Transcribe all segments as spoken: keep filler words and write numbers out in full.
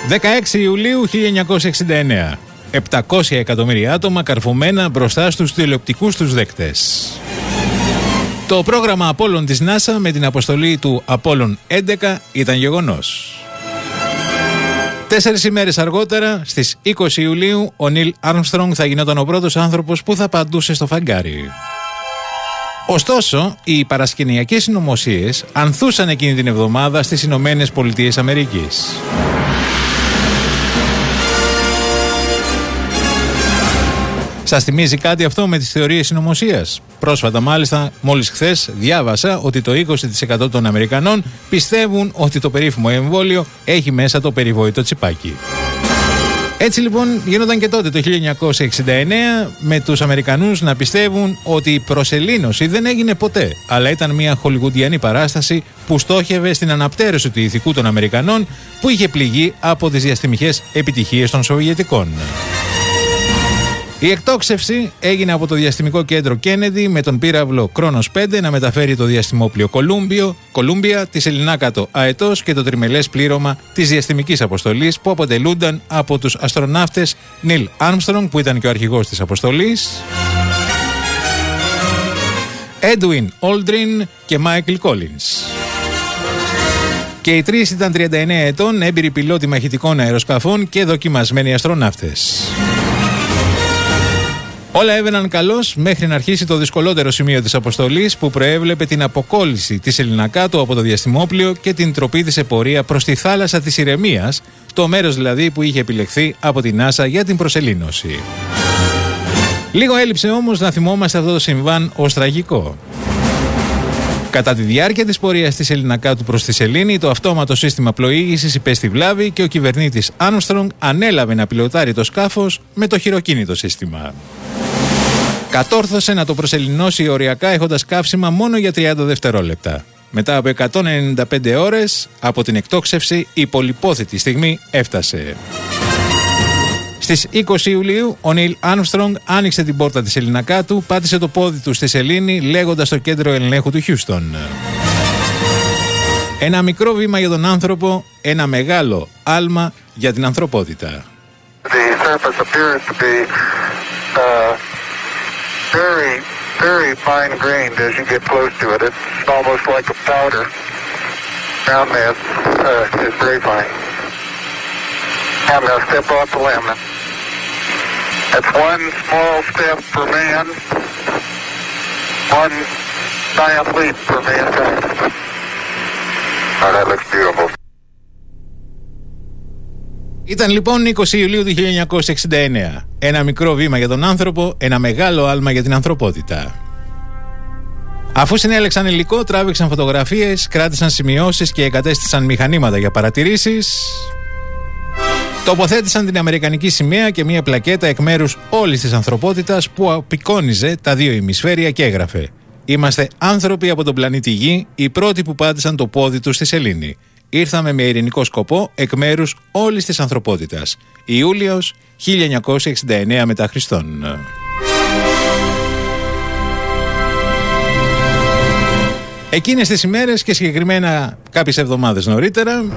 δεκαέξι Ιουλίου χίλια εννιακόσια εξήντα εννέα. επτακόσια εκατομμύρια άτομα καρφωμένα μπροστά στους τηλεοπτικούς τους δέκτες. Το πρόγραμμα Απόλλων της NASA με την αποστολή του Απόλλων έντεκα ήταν γεγονός. Τέσσερις ημέρες αργότερα, στις είκοσι Ιουλίου, ο Νίλ Άρμστρονγκ θα γινόταν ο πρώτος άνθρωπος που θα απαντούσε στο φεγγάρι. Ωστόσο, οι παρασκηνιακές συνωμοσίες ανθούσαν εκείνη την εβδομάδα στις Ηνωμένες Πολιτείες Αμερικής. Σας θυμίζει κάτι αυτό με τις θεωρίες συνωμοσίας? Πρόσφατα μάλιστα, μόλις χθες διάβασα ότι το είκοσι τοις εκατό των Αμερικανών πιστεύουν ότι το περίφημο εμβόλιο έχει μέσα το περιβόητο τσιπάκι. Έτσι λοιπόν γινόταν και τότε το χίλια εννιακόσια εξήντα εννέα, με τους Αμερικανούς να πιστεύουν ότι η προσελήνωση δεν έγινε ποτέ, αλλά ήταν μια χολιγουντιανή παράσταση που στόχευε στην αναπτέρωση του ηθικού των Αμερικανών, που είχε πληγεί από τις διαστημικές επιτυχίες των Σοβιετικών. Η εκτόξευση έγινε από το διαστημικό κέντρο Κέννεντι με τον πύραυλο Κρόνος πέντε να μεταφέρει το διαστημόπλιο Κολούμπια, τη σεληνάκατο αετός και το τριμελές πλήρωμα της διαστημικής αποστολής, που αποτελούνταν από τους αστροναύτες Νίλ Άρμστρονγκ, που ήταν και ο αρχηγός της αποστολής, Έντουιν Όλντριν και Μάικλ Κόλινς. Και οι τρεις ήταν τριάντα εννέα ετών, έμπειροι πιλότοι μαχητικών αεροσκαφών και δοκιμασμένοι αστροναύτες. Όλα έβαιναν καλώς μέχρι να αρχίσει το δυσκολότερο σημείο της αποστολής, που προέβλεπε την αποκόλληση της σεληνακάτου από το διαστημόπλιο και την τροπή της σε πορεία προς τη θάλασσα της Ηρεμίας, το μέρος δηλαδή που είχε επιλεχθεί από την NASA για την προσελήνωση. Λίγο έλειψε όμως να θυμόμαστε αυτό το συμβάν ως τραγικό. Κατά τη διάρκεια της πορείας της σεληνακάτου προς τη σελήνη, το αυτόματο σύστημα πλοήγησης υπέστη βλάβη και ο κυβερνήτης Άρμστρονγκ ανέλαβε να πιλοτάρει το σκάφος με το χειροκίνητο σύστημα. Κατόρθωσε να το προσεληνώσει οριακά, έχοντας καύσιμα μόνο για τριάντα δευτερόλεπτα. Μετά από εκατόν ενενήντα πέντε ώρες από την εκτόξευση, η πολυπόθητη στιγμή έφτασε. Στις είκοσι Ιουλίου, ο Νίλ Άρμστρονγκ άνοιξε την πόρτα της σεληνακάτου, πάτησε το πόδι του στη σελήνη, λέγοντας στο κέντρο ελέγχου του Χιούστον: «Ένα μικρό βήμα για τον άνθρωπο, ένα μεγάλο άλμα για την ανθρωπότητα». Very, very fine grained as you get close to it. It's almost like a powder. Ground mass uh, is very fine. I'm going to step off the limb. That's one small step for man, one giant leap for mankind. Oh, that looks beautiful. Ήταν λοιπόν είκοσι Ιουλίου του χίλια εννιακόσια εξήντα εννέα. Ένα μικρό βήμα για τον άνθρωπο, ένα μεγάλο άλμα για την ανθρωπότητα. Αφού συνέλεξαν υλικό, τράβηξαν φωτογραφίες, κράτησαν σημειώσεις και εγκατέστησαν μηχανήματα για παρατηρήσεις. Τοποθέτησαν την αμερικανική σημαία και μια πλακέτα εκ μέρους όλης της ανθρωπότητας που απεικόνιζε τα δύο ημισφαίρια και έγραφε: «Είμαστε άνθρωποι από τον πλανήτη Γη, οι πρώτοι που πάτησαν το πόδι τους στη σελήνη. Ήρθαμε με ειρηνικό σκοπό εκ μέρους όλης της ανθρωπότητας. Ιούλιος χίλια εννιακόσια εξήντα εννέα μετά Χριστόν». Εκείνες τις ημέρες και συγκεκριμένα κάποιες εβδομάδες νωρίτερα,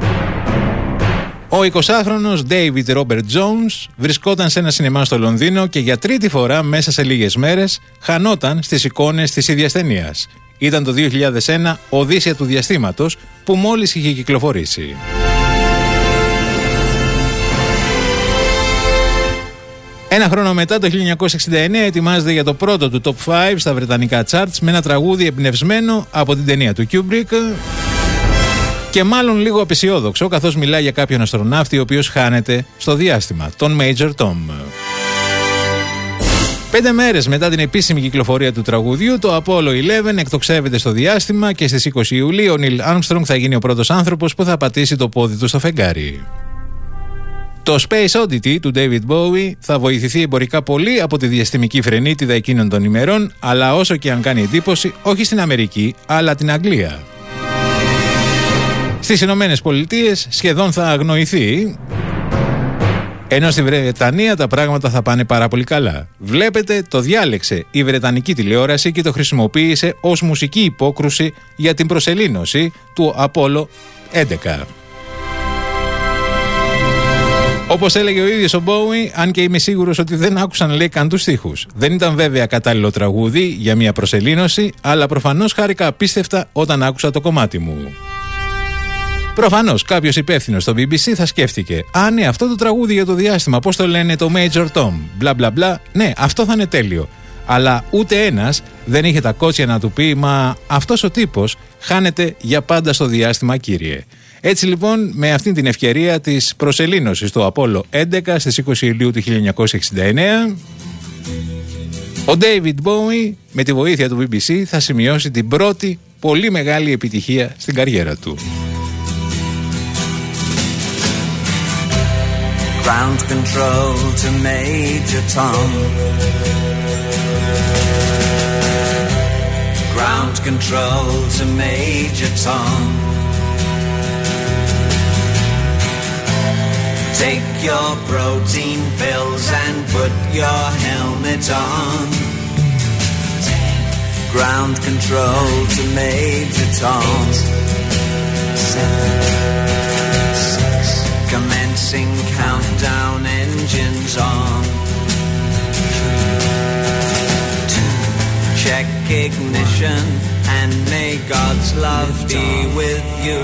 ο εικοσάχρονος David Robert Jones βρισκόταν σε ένα σινεμά στο Λονδίνο και για τρίτη φορά μέσα σε λίγες μέρες χανόταν στις εικόνες της ίδιας ταινίας. Ήταν το δύο χιλιάδες ένα, Οδύσσεια του Διαστήματος, που μόλις είχε κυκλοφορήσει. Ένα χρόνο μετά, το χίλια εννιακόσια εξήντα εννέα, ετοιμάζεται για το πρώτο του Top πέντε στα βρετανικά charts με ένα τραγούδι εμπνευσμένο από την ταινία του Kubrick και μάλλον λίγο απεσιόδοξο, καθώς μιλάει για κάποιον αστροναύτη ο οποίος χάνεται στο διάστημα, τον Major Tom. Πέντε μέρες μετά την επίσημη κυκλοφορία του τραγουδιού, το Apollo δέκα εκτοξεύεται στο διάστημα και στις είκοσι Ιουλίου ο Νίλ Άρμστρονγκ θα γίνει ο πρώτος άνθρωπος που θα πατήσει το πόδι του στο φεγγάρι. Το Space Oddity του David Bowie θα βοηθηθεί εμπορικά πολύ από τη διαστημική φρενίτιδα εκείνων των ημερών, αλλά όσο και αν κάνει εντύπωση, όχι στην Αμερική, αλλά την Αγγλία. Στις Ηνωμένες Πολιτείες σχεδόν θα αγνοηθεί, ενώ στη Βρετανία τα πράγματα θα πάνε πάρα πολύ καλά. Βλέπετε, το διάλεξε η Βρετανική τηλεόραση και το χρησιμοποίησε ως μουσική υπόκρουση για την προσελήνωση του Apollo έντεκα. Όπως έλεγε ο ίδιος ο Bowie, αν και είμαι σίγουρος ότι δεν άκουσαν, λέει, καν τους στίχους. Δεν ήταν βέβαια κατάλληλο τραγούδι για μια προσελήνωση, αλλά προφανώς χάρηκα απίστευτα όταν άκουσα το κομμάτι μου. Προφανώς κάποιος υπεύθυνος στο μπι μπι σι θα σκέφτηκε: Α, ναι, αυτό το τραγούδι για το διάστημα, πώς το λένε, το Major Tom, μπλα μπλα μπλα. Ναι, αυτό θα είναι τέλειο. Αλλά ούτε ένας δεν είχε τα κότσια να του πει: Μα αυτός ο τύπος χάνεται για πάντα στο διάστημα, κύριε. Έτσι λοιπόν, με αυτή την ευκαιρία της προσελήνωσης του Απόλλω έντεκα στις είκοσι Ιουλίου του χίλια εννιακόσια εξήντα εννέα, ο David Bowie με τη βοήθεια του μπι μπι σι θα σημειώσει την πρώτη πολύ μεγάλη επιτυχία στην καριέρα του. Ground control to Major Tom. Ground control to Major Tom. Take your protein pills and put your helmet on. Ground control to Major Tom. Seven, six, commencing countdown, engines on. Three, two, check ignition and may God's love be with you.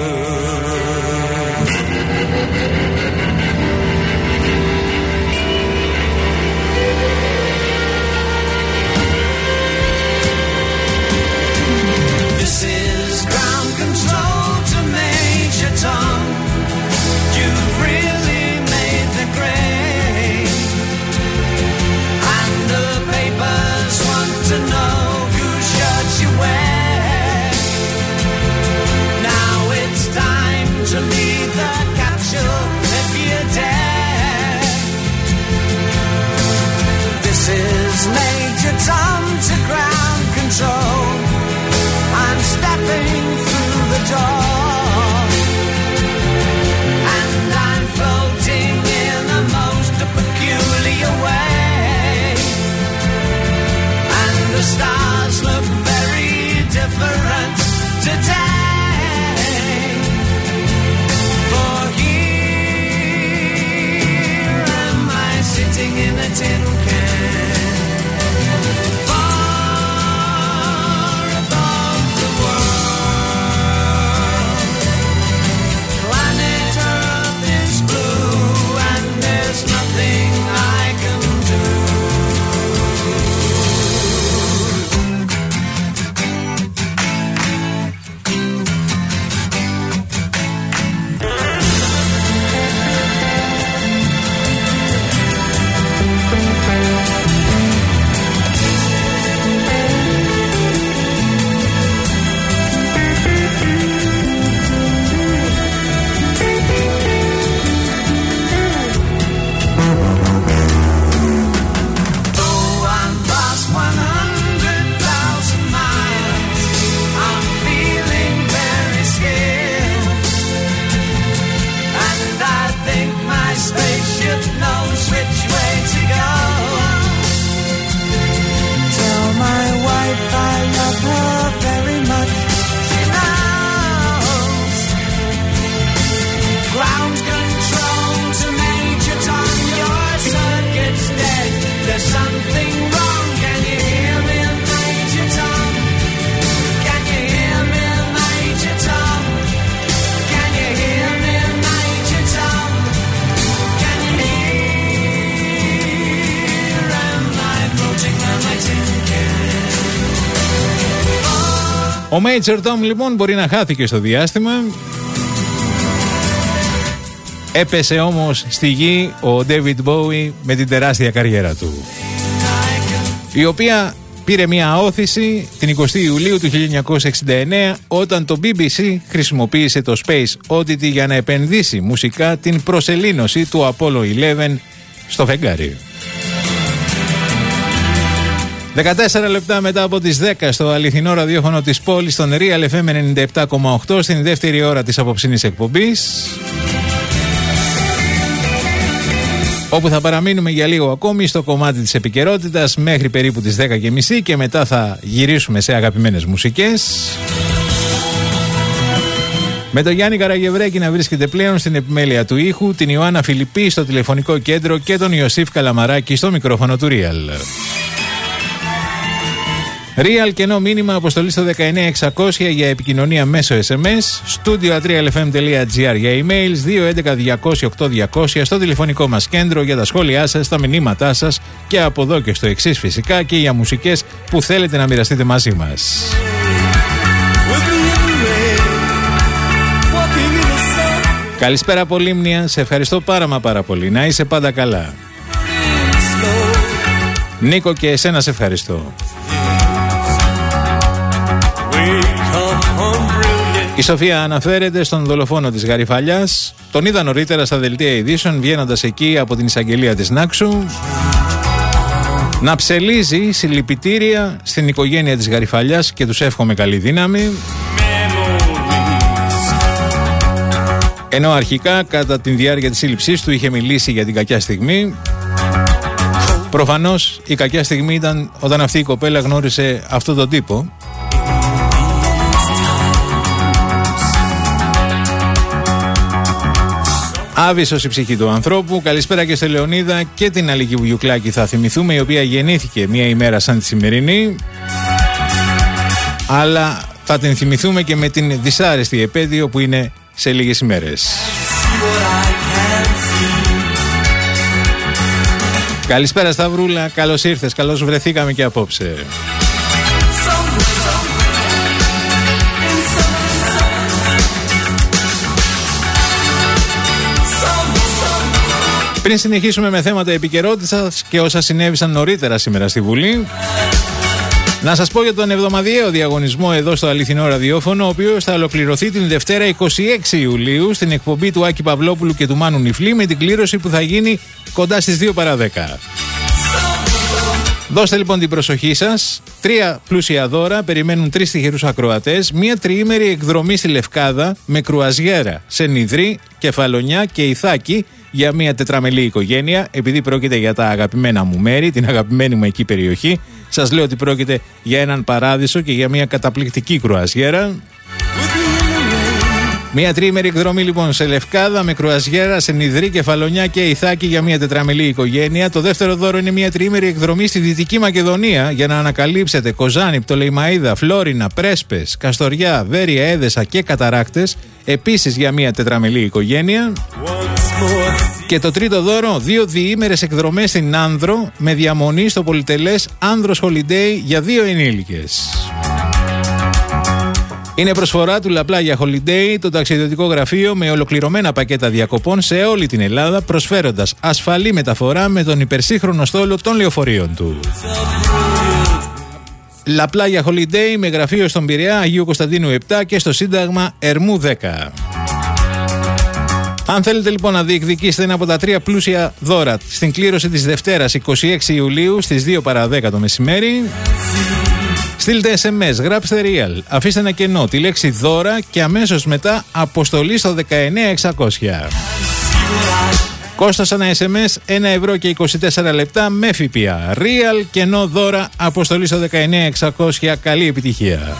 This is ground control to Major Tom. You've really made the grade, and the papers want to know whose shirts you wear. Now it's time to leave the capsule if you dare. This is Major Tom to ground control. I'm stepping through the door, and I'm floating in a most peculiar way, and the stars look very different today. For here am I sitting in a tin can. Ο Major Tom λοιπόν μπορεί να χάθηκε στο διάστημα. Έπεσε όμως στη γη ο David Bowie με την τεράστια καριέρα του, η οποία πήρε μια όθηση την εικοστή Ιουλίου του χίλια εννιακόσια εξήντα εννέα όταν το μπι μπι σι χρησιμοποίησε το Space Oddity για να επενδύσει μουσικά την προσελήνωση του Apollo έντεκα στο φεγγάρι. δεκατέσσερα λεπτά μετά από τις δέκα στο αληθινό ραδιόφωνο της πόλης, στον Real εφ εμ ενενήντα επτά κόμμα οκτώ, στην δεύτερη ώρα της απόψινής εκπομπής, όπου θα παραμείνουμε για λίγο ακόμη στο κομμάτι της επικαιρότητας μέχρι περίπου τις δέκα και μισή και μετά θα γυρίσουμε σε αγαπημένες μουσικές. Με τον Γιάννη Καραγευρέκη να βρίσκεται πλέον στην επιμέλεια του ήχου, την Ιωάννα Φιλιππή στο τηλεφωνικό κέντρο και τον Ιωσήφ Καλαμαράκη στο μικρόφωνο του Real. Real κενό μήνυμα αποστολή στο δεκαεννιά εξακόσια για επικοινωνία μέσω ες εμ ες, studio at real f m dot g r για emails δύο έντεκα διακόσια οκτώ διακόσια στο τηλεφωνικό μας κέντρο για τα σχόλιά σας, τα μηνύματά σας και από εδώ και στο εξής φυσικά και για μουσικές που θέλετε να μοιραστείτε μαζί μας. Καλησπέρα Πολύμνια, σε ευχαριστώ πάρα μα πάρα πολύ, να είσαι πάντα καλά. Νίκο και εσένα σε ευχαριστώ. Η Σοφία αναφέρεται στον δολοφόνο της Γαριφαλιάς. Τον είδα νωρίτερα στα δελτία ειδήσεων βγαίνοντας εκεί από την εισαγγελία της Νάξου να ψελίζει συλληπιτήρια στην οικογένεια της Γαριφαλιάς και τους εύχομαι καλή δύναμη. Ενώ αρχικά κατά τη διάρκεια της σύλληψής του είχε μιλήσει για την κακιά στιγμή. Προφανώς η κακιά στιγμή ήταν όταν αυτή η κοπέλα γνώρισε αυτόν τον τύπο. Άβυσσος η ψυχή του ανθρώπου. Καλησπέρα και στη Λεωνίδα και την Αλική Βουγιουκλάκη θα θυμηθούμε, η οποία γεννήθηκε μια ημέρα σαν τη σημερινή. Αλλά θα την θυμηθούμε και με την δυσάρεστη επέτειο που είναι σε λίγες ημέρες. Καλησπέρα Σταυρούλα, καλώς ήρθες, καλώς βρεθήκαμε και απόψε. Πριν συνεχίσουμε με θέματα επικαιρότητας και όσα συνέβησαν νωρίτερα σήμερα στη Βουλή, να σας πω για τον εβδομαδιαίο διαγωνισμό εδώ στο Αληθινό Ραδιόφωνο, ο οποίος θα ολοκληρωθεί την Δευτέρα είκοσι έξι Ιουλίου στην εκπομπή του Άκη Παυλόπουλου και του Μάνου Νιφλή, με την κλήρωση που θα γίνει κοντά στις δύο παρά δέκα. Δώστε λοιπόν την προσοχή σας. Τρία πλούσια δώρα περιμένουν τρεις τυχερούς ακροατές. Μία τριήμερη εκδρομή στη Λευκάδα με κρουαζιέρα σε Νιδρή, Κεφαλονιά και Ιθάκη για μια τετραμελή οικογένεια. Επειδή πρόκειται για τα αγαπημένα μου μέρη, την αγαπημένη μου εκεί περιοχή, σας λέω ότι πρόκειται για έναν παράδεισο και για μια καταπληκτική κρουαζιέρα. Μια τριήμερη εκδρομή λοιπόν σε Λευκάδα με κρουαζιέρα σε Νιδρή, Κεφαλονιά και Ιθάκη για μια τετραμελή οικογένεια. Το δεύτερο δώρο είναι μια τριήμερη εκδρομή στη Δυτική Μακεδονία για να ανακαλύψετε Κοζάνη, Πτολεϊμαΐδα, Φλόρινα, Πρέσπες, Καστοριά, Βέρεια, Έδεσα και Καταράκτες. Επίσης για μια τετραμελή οικογένεια. Και το τρίτο δώρο, δύο διήμερες εκδρομές στην Άνδρο με διαμονή στο πολυτελές Άνδρος Holiday για δύο ενήλικες. Είναι προσφορά του La Playa Holiday, το ταξιδιωτικό γραφείο με ολοκληρωμένα πακέτα διακοπών σε όλη την Ελλάδα, προσφέροντας ασφαλή μεταφορά με τον υπερσύγχρονο στόλο των λεωφορείων του. La Playa Holiday με γραφείο στον Πειραιά, Αγίου Κωνσταντίνου επτά και στο Σύνταγμα Ερμού δέκα. Αν θέλετε λοιπόν να διεκδικήσετε ένα από τα τρία πλούσια δώρα στην κλήρωση της Δευτέρας είκοσι έξι Ιουλίου στις δύο παρά δέκα το μεσημέρι, στείλτε ες εμ ες, γράψτε Real, αφήστε ένα κενό, τη λέξη δώρα και αμέσως μετά αποστολή στο δεκαεννιά εξακόσια. Κόστος ένα ες εμ ες ένα ευρώ και είκοσι τέσσερα λεπτά με ΦΠΑ. Real, κενό, δώρα, αποστολή στο δεκαεννιά εξακόσια. Καλή επιτυχία.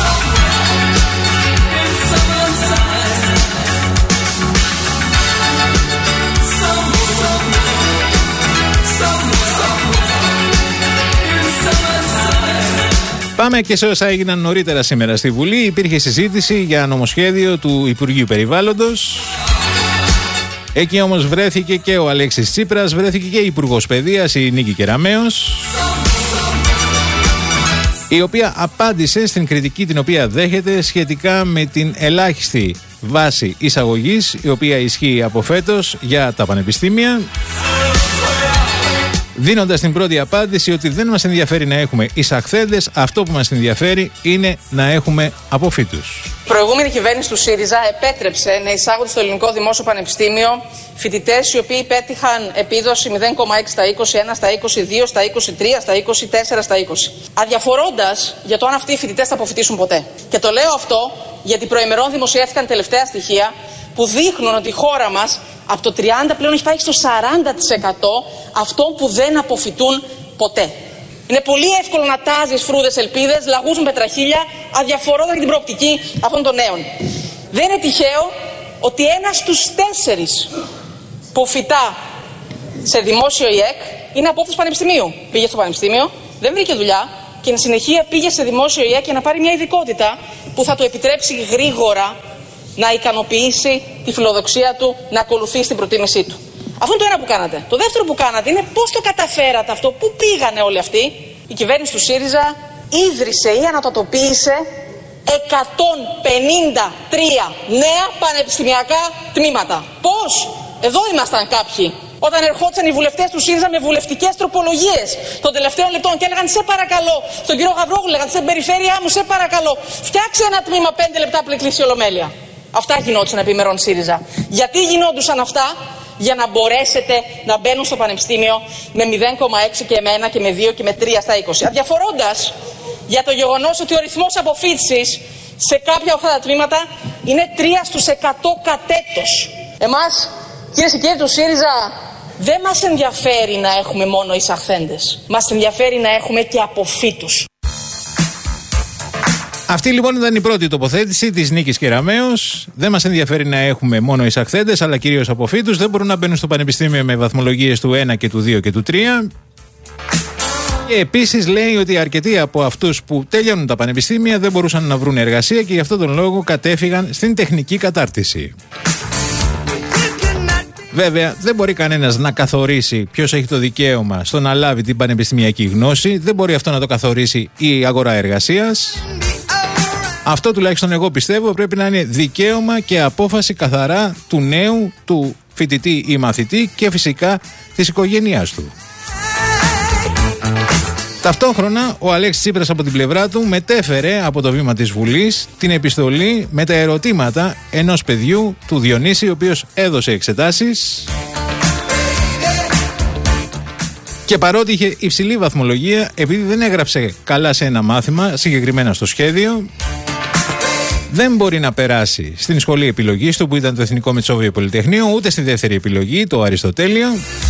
Πάμε και σε όσα έγιναν νωρίτερα σήμερα στη Βουλή. Υπήρχε συζήτηση για νομοσχέδιο του Υπουργείου Περιβάλλοντος. Εκεί όμως βρέθηκε και ο Αλέξης Τσίπρας, βρέθηκε και η Υπουργός Παιδείας, η Νίκη Κεραμέως, η οποία απάντησε στην κριτική την οποία δέχεται σχετικά με την ελάχιστη βάση εισαγωγής, η οποία ισχύει από φέτος για τα πανεπιστήμια, δίνοντας την πρώτη απάντηση ότι δεν μας ενδιαφέρει να έχουμε εισαχθέντες, αυτό που μας ενδιαφέρει είναι να έχουμε αποφύτους. Η προηγούμενη κυβέρνηση του ΣΥΡΙΖΑ επέτρεψε να εισάγονται στο Ελληνικό Δημόσιο Πανεπιστήμιο φοιτητές οι οποίοι πέτυχαν επίδοση μηδέν κόμμα έξι στα είκοσι ένα, στα είκοσι δύο, στα είκοσι τρία, στα είκοσι τέσσερα, στα είκοσι. Αδιαφορώντας για το αν αυτοί οι φοιτητές θα αποφοιτήσουν ποτέ. Και το λέω αυτό γιατί προημερών δημοσιεύτηκαν τελευταία στοιχεία που δείχνουν ότι η χώρα μας από το τριάντα πλέον έχει πάει στο σαράντα τοις εκατό αυτών που δεν αποφοιτούν ποτέ. Είναι πολύ εύκολο να τάζεις φρούδες ελπίδες, λαγούς με πετραχίλια, αδιαφορώντας για την προοπτική αυτών των νέων. Δεν είναι τυχαίο ότι ένας στους τέσσερις που φοιτά σε δημόσιο ι εκ είναι απόφοιτος πανεπιστημίου. Πήγε στο πανεπιστήμιο, δεν βρήκε δουλειά και εν συνεχεία πήγε σε δημόσιο ι εκ για να πάρει μια ειδικότητα που θα του επιτρέψει γρήγορα να ικανοποιήσει τη φιλοδοξία του να ακολουθήσει την προτίμησή του. Αυτό είναι το ένα που κάνατε. Το δεύτερο που κάνατε είναι πώς το καταφέρατε αυτό, πού πήγανε όλοι αυτοί. Η κυβέρνηση του ΣΥΡΙΖΑ ίδρυσε ή ανατοτοποίησε εκατόν πενήντα τρία νέα πανεπιστημιακά τμήματα. Πώς? Εδώ ήμασταν κάποιοι όταν ερχόντουσαν οι βουλευτές του ΣΥΡΙΖΑ με βουλευτικές τροπολογίες των τελευταίων λεπτών και έλεγαν σε παρακαλώ, στον κύριο Γαβρόγλου λέγαν στην περιφέρειά μου, σε παρακαλώ, φτιάξε ένα τμήμα πέντε λεπτά πριν κλείσει η Ολομέλεια. Αυτά γινόντουσαν επί ημερών ΣΥΡΙΖΑ. Γιατί γινόντουσαν αυτά? Για να μπορέσετε να μπαίνουν στο πανεπιστήμιο με μηδέν κόμμα έξι και με ένα και με δύο και με τρία στα είκοσι. Αδιαφορώντας για το γεγονός ότι ο ρυθμός αποφύτησης σε κάποια από αυτά τα τμήματα είναι τρία στους εκατό κατέτος. Εμάς, κυρίες και κύριοι του ΣΥΡΙΖΑ, δεν μας ενδιαφέρει να έχουμε μόνο εισαχθέντες. Μας ενδιαφέρει να έχουμε και αποφύτους. Αυτή λοιπόν ήταν η πρώτη τοποθέτηση της Νίκης Κεραμέως. Δεν μας ενδιαφέρει να έχουμε μόνο εισαχθέντες, αλλά κυρίως αποφύτους. Δεν μπορούν να μπαίνουν στο πανεπιστήμιο με βαθμολογίες του ένα και του δύο και του τρία. Και επίσης λέει ότι αρκετοί από αυτούς που τέλειωνουν τα πανεπιστήμια δεν μπορούσαν να βρουν εργασία και γι' αυτόν τον λόγο κατέφυγαν στην τεχνική κατάρτιση. Βέβαια, δεν μπορεί κανένας να καθορίσει ποιος έχει το δικαίωμα στο να λάβει την πανεπιστημιακή γνώση. Δεν μπορεί αυτό να το καθορίσει η αγορά εργασίας. Αυτό τουλάχιστον εγώ πιστεύω πρέπει να είναι δικαίωμα και απόφαση καθαρά του νέου, του φοιτητή ή μαθητή και φυσικά της οικογένειάς του. Ταυτόχρονα ο Αλέξης Τσίπρας από την πλευρά του μετέφερε από το βήμα της Βουλής την επιστολή με τα ερωτήματα ενός παιδιού, του Διονύση, ο οποίος έδωσε εξετάσεις και παρότι είχε υψηλή βαθμολογία, επειδή δεν έγραψε καλά σε ένα μάθημα, συγκεκριμένα στο σχέδιο, δεν μπορεί να περάσει στην σχολή επιλογής του που ήταν το Εθνικό Μετσόβιο Πολυτεχνείο, ούτε στη δεύτερη επιλογή, το Αριστοτέλειο,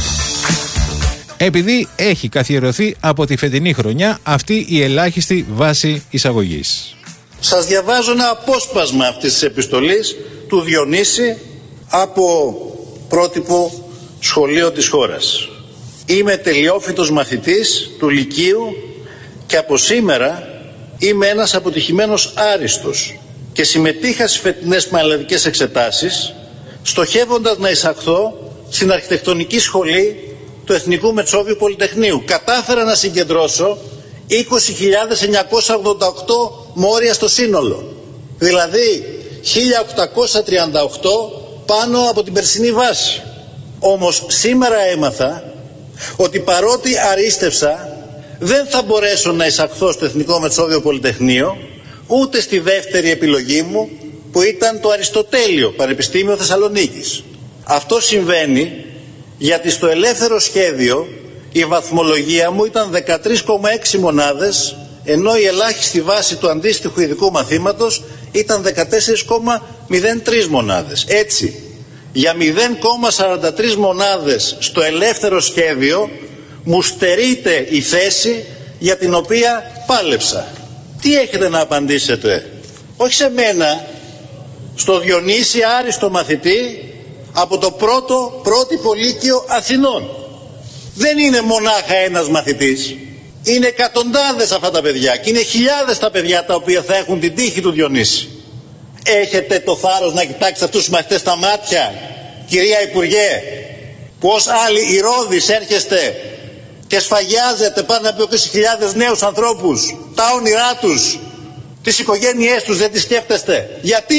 επειδή έχει καθιερωθεί από τη φετινή χρονιά αυτή η ελάχιστη βάση εισαγωγής. Σας διαβάζω ένα απόσπασμα αυτής της επιστολής του Διονύση από πρότυπο σχολείο της χώρας. Είμαι τελειόφοιτος μαθητής του Λυκείου και από σήμερα είμαι ένας αποτυχημένος άριστος και συμμετείχα στις φετινές πανελλαδικές εξετάσεις στοχεύοντας να εισαχθώ στην αρχιτεκτονική σχολή του Εθνικού Μετσόβιου Πολυτεχνείου. Κατάφερα να συγκεντρώσω είκοσι χιλιάδες εννιακόσια ογδόντα οκτώ μόρια στο σύνολο. Δηλαδή χίλια οκτακόσια τριάντα οκτώ πάνω από την περσινή βάση. Όμως σήμερα έμαθα ότι παρότι αρίστευσα δεν θα μπορέσω να εισαχθώ στο Εθνικό Μετσόβιο Πολυτεχνείο ούτε στη δεύτερη επιλογή μου που ήταν το Αριστοτέλειο Πανεπιστήμιο Θεσσαλονίκης. Αυτό συμβαίνει γιατί στο ελεύθερο σχέδιο η βαθμολογία μου ήταν δεκατρείς κόμμα έξι μονάδες, ενώ η ελάχιστη βάση του αντίστοιχου ειδικού μαθήματος ήταν δεκατέσσερα κόμμα μηδέν τρία μονάδες. Έτσι, για μηδέν κόμμα σαράντα τρεις μονάδες στο ελεύθερο σχέδιο μου στερείται η θέση για την οποία πάλεψα. Τι έχετε να απαντήσετε? Όχι σε μένα, στο Διονύση άριστο μαθητή από το πρώτο πρότυπο Λύκειο Αθηνών. Δεν είναι μονάχα ένας μαθητής. Είναι εκατοντάδες αυτά τα παιδιά και είναι χιλιάδες τα παιδιά τα οποία θα έχουν την τύχη του Διονύση. Έχετε το θάρρος να κοιτάξετε αυτούς τους μαθητές στα μάτια, κυρία Υπουργέ, που ως άλλοι ηρώδεις έρχεστε και σφαγιάζετε πάνω από είκοσι χιλιάδες νέους ανθρώπους, τα όνειρά τους, τις οικογένειές τους, δεν τις σκέφτεστε? Γιατί?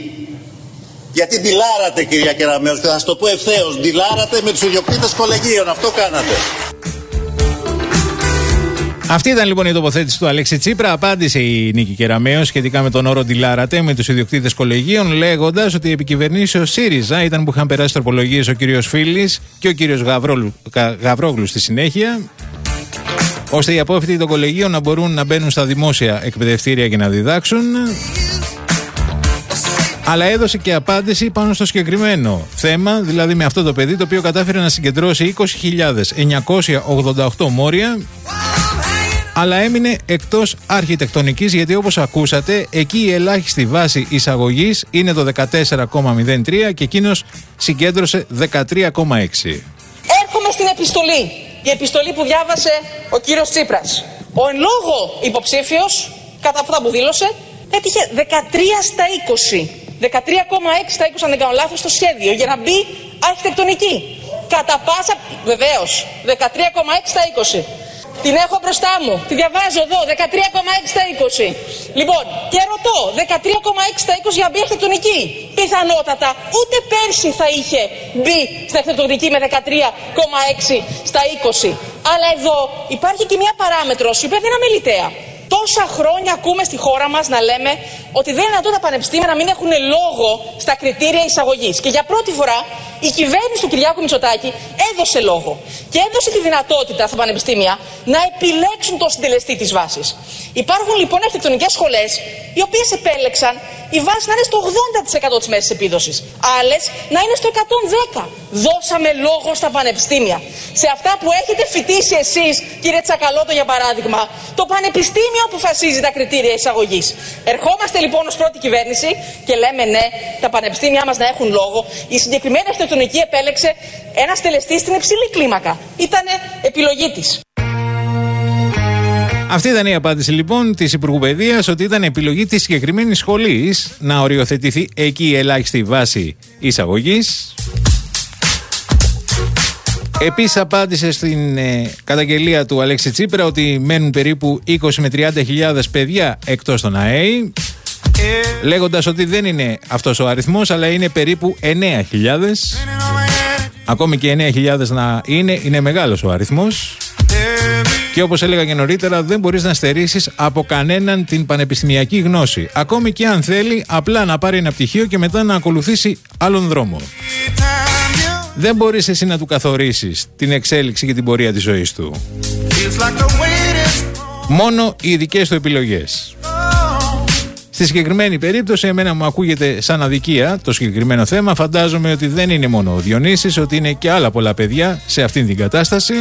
Γιατί ντυλάρατε, κυρία Κεραμέως, και θα σας το πω ευθέως, ντυλάρατε με τους ιδιοκτήτες κολεγίων, αυτό κάνατε. Αυτή ήταν λοιπόν η τοποθέτηση του Αλέξη Τσίπρα. Απάντησε η Νίκη Κεραμέως σχετικά με τον όρο ντυλάρατε με τους ιδιοκτήτες κολεγίων, λέγοντας ότι η επικυβερνήσεως ΣΥΡΙΖΑ ήταν που είχαν περάσει τροπολογίες ο κύριος Φίλης και ο κύριος Γαβρόγλου, Γαβρόγλου στη συνέχεια, ώστε οι απόφοιτοι των κολεγίων να μπορούν να μπαίνουν στα δημόσια εκπαιδευτήρια και να διδάξουν. Αλλά έδωσε και απάντηση πάνω στο συγκεκριμένο θέμα, δηλαδή με αυτό το παιδί το οποίο κατάφερε να συγκεντρώσει είκοσι χιλιάδες εννιακόσια ογδόντα οκτώ μόρια αλλά έμεινε εκτός αρχιτεκτονικής, γιατί όπως ακούσατε, εκεί η ελάχιστη βάση εισαγωγής είναι το δεκατέσσερα κόμμα μηδέν τρία και εκείνος συγκέντρωσε δεκατρία κόμμα έξι. Έρχομαι στην επιστολή. Η επιστολή που διάβασε ο κύριος Τσίπρας. Ο εν λόγω υποψήφιος, κατά αυτά που δήλωσε, έτυχε δεκατρία στα είκοσι. δεκατρία κόμμα έξι στα είκοσι, αν δεν κάνω λάθος, στο σχέδιο για να μπει αρχιτεκτονική. Κατά πάσα, βεβαίως, δεκατρία κόμμα έξι στα είκοσι. Την έχω μπροστά μου, τη διαβάζω εδώ, δεκατρία κόμμα έξι στα είκοσι. Λοιπόν, και ρωτώ, δεκατρία κόμμα έξι στα είκοσι για να μπει αρχιτεκτονική. Πιθανότατα ούτε πέρσι θα είχε μπει στην αρχιτεκτονική με δεκατρία κόμμα έξι στα είκοσι. Αλλά εδώ υπάρχει και μια παράμετρος, η οποία δεν είναι αμεληταία. Τόσα χρόνια ακούμε στη χώρα μας να λέμε ότι δεν είναι δυνατόν τα πανεπιστήμια να μην έχουν λόγο στα κριτήρια εισαγωγής. Και για πρώτη φορά η κυβέρνηση του Κυριάκου Μητσοτάκη έδωσε λόγο. Και έδωσε τη δυνατότητα στα πανεπιστήμια να επιλέξουν το συντελεστή της βάσης. Υπάρχουν λοιπόν αρχιτεκτονικές σχολές οι οποίες επέλεξαν η βάση να είναι στο ογδόντα τοις εκατό της μέσης επίδοσης. Άλλες να είναι στο εκατόν δέκα. Δώσαμε λόγο στα πανεπιστήμια. Σε αυτά που έχετε φοιτήσει εσείς, κύριε Τσακαλώτο, για παράδειγμα, το πανεπιστήμιο αποφασίζει τα κριτήρια εισαγωγής. Ερχόμαστε λοιπόν ως πρώτη κυβέρνηση και λέμε ναι, τα πανεπιστήμια μας να έχουν λόγο. Η συγκεκριμένη αρχιτεκτονική επέλεξε ένα στελεστή στην υψηλή κλίμακα. Ήτανε επιλογή της. Αυτή ήταν η απάντηση λοιπόν της Υπουργού Παιδείας, ότι ήταν επιλογή της συγκεκριμένης σχολής να οριοθετηθεί εκεί η ελάχιστη βάση εισαγωγής. Επίσης απάντησε στην ε, καταγγελία του Αλέξη Τσίπρα ότι μένουν περίπου είκοσι με τριάντα χιλιάδες παιδιά εκτός των ΑΕΗ, λέγοντας ότι δεν είναι αυτός ο αριθμός, αλλά είναι περίπου εννέα χιλιάδες. Ακόμη και εννέα χιλιάδες να είναι, είναι μεγάλος ο αριθμός. Και όπως έλεγα και νωρίτερα, δεν μπορείς να στερήσεις από κανέναν την πανεπιστημιακή γνώση. Ακόμη και αν θέλει απλά να πάρει ένα πτυχίο και μετά να ακολουθήσει άλλον δρόμο. Δεν μπορείς εσύ να του καθορίσεις την εξέλιξη και την πορεία της ζωής του. Μόνο οι δικές του επιλογές. Στη συγκεκριμένη περίπτωση, εμένα μου ακούγεται σαν αδικία το συγκεκριμένο θέμα. Φαντάζομαι ότι δεν είναι μόνο ο Διονύσης, ότι είναι και άλλα πολλά παιδιά σε αυτήν την κατάσταση.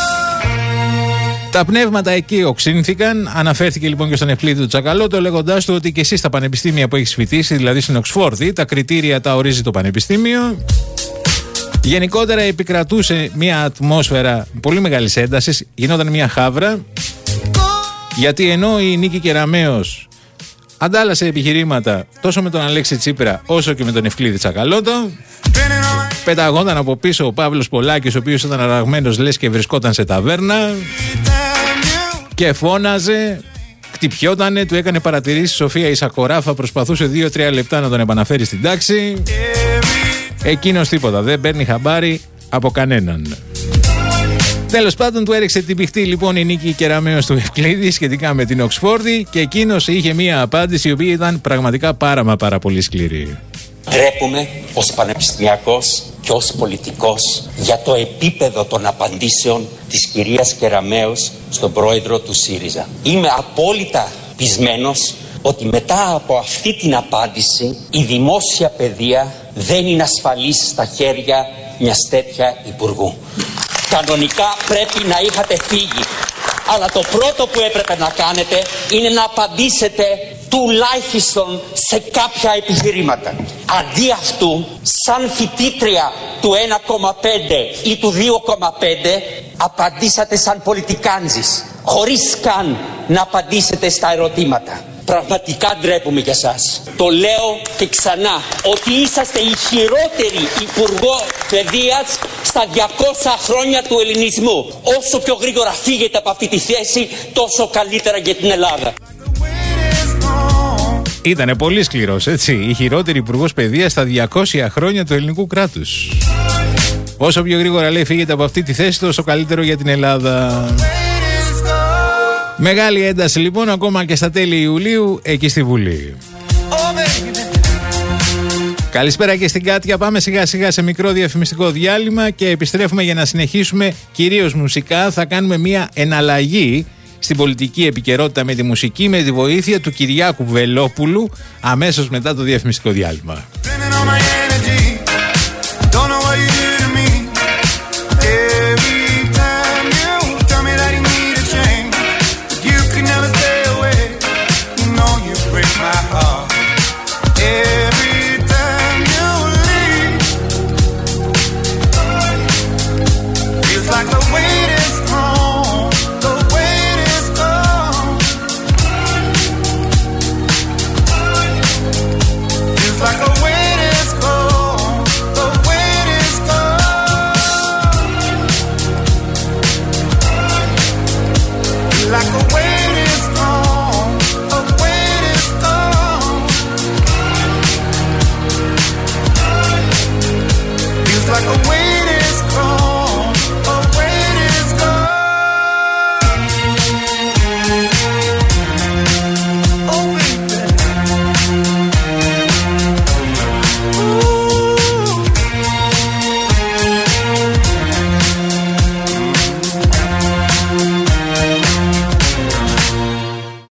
Τα πνεύματα εκεί οξύνθηκαν. Αναφέρθηκε λοιπόν και στον Ευκλήδη του Τσακαλώτο, λέγοντάς του ότι και εσύ στα πανεπιστήμια που έχεις φοιτήσει, δηλαδή στην Οξφόρδη, τα κριτήρια τα ορίζει το πανεπιστήμιο. Γενικότερα επικρατούσε μια ατμόσφαιρα πολύ μεγάλης έντασης, γινόταν μια χάβρα, γιατί ενώ η Νίκη Κεραμέως αντάλλασε επιχειρήματα τόσο με τον Αλέξη Τσίπρα όσο και με τον Ευκλήδη Τσακαλώτο, πεταγόταν από πίσω ο Παύλος Πολάκης, ο οποίος ήταν αραγμένος λες και βρισκόταν σε ταβέρνα και φώναζε, χτυπιότανε, του έκανε παρατηρήσεις Σοφία Ισακοράφα, προσπαθούσε δύο τρία λεπτά να τον επαναφέρει στην τάξη. Εκείνος τίποτα, δεν παίρνει χαμπάρι από κανέναν. Τέλος πάντων, του έριξε την πηχτή λοιπόν η Νίκη Κεραμέως του Ευκλήδη σχετικά με την Οξφόρδη και εκείνος είχε μία απάντηση η οποία ήταν πραγματικά πάρα μα πάρα πολύ σκληρή. Ντρέπομαι ως πανεπιστημιακός και ως πολιτικός για το επίπεδο των απαντήσεων της κυρίας Κεραμέως στον πρόεδρο του ΣΥΡΙΖΑ. Είμαι απόλυτα πεισμένος ότι μετά από αυτή την απάντηση η δημόσια παιδεία δεν είναι ασφαλής στα χέρια μιας τέτοια υπουργού. Κανονικά πρέπει να είχατε φύγει, αλλά το πρώτο που έπρεπε να κάνετε είναι να απαντήσετε τουλάχιστον σε κάποια επιχειρήματα. Αντί αυτού, σαν φοιτήτρια του ένα κόμμα πέντε ή του δύο κόμμα πέντε, απαντήσατε σαν πολιτικάντζης, χωρίς καν να απαντήσετε στα ερωτήματα. Πραγματικά ντρέπομαι για σας. Το λέω και ξανά, ότι είσαστε η χειρότερη υπουργό παιδείας στα διακόσια χρόνια του ελληνισμού. Όσο πιο γρήγορα φύγετε από αυτή τη θέση, τόσο καλύτερα για την Ελλάδα. Ήτανε πολύ σκληρός, έτσι. Η χειρότερη υπουργός παιδείας στα διακόσια χρόνια του ελληνικού κράτους. Όσο πιο γρήγορα λέει φύγετε από αυτή τη θέση, τόσο καλύτερο για την Ελλάδα. Μεγάλη ένταση λοιπόν ακόμα και στα τέλη Ιουλίου εκεί στη Βουλή. Καλησπέρα και στην Κάτια. Πάμε σιγά σιγά σε μικρό διαφημιστικό διάλειμμα και επιστρέφουμε για να συνεχίσουμε κυρίως μουσικά. Θα κάνουμε μια εναλλαγή στην πολιτική επικαιρότητα με τη μουσική, με τη βοήθεια του Κυριάκου Βελόπουλου αμέσως μετά το διαφημιστικό διάλειμμα.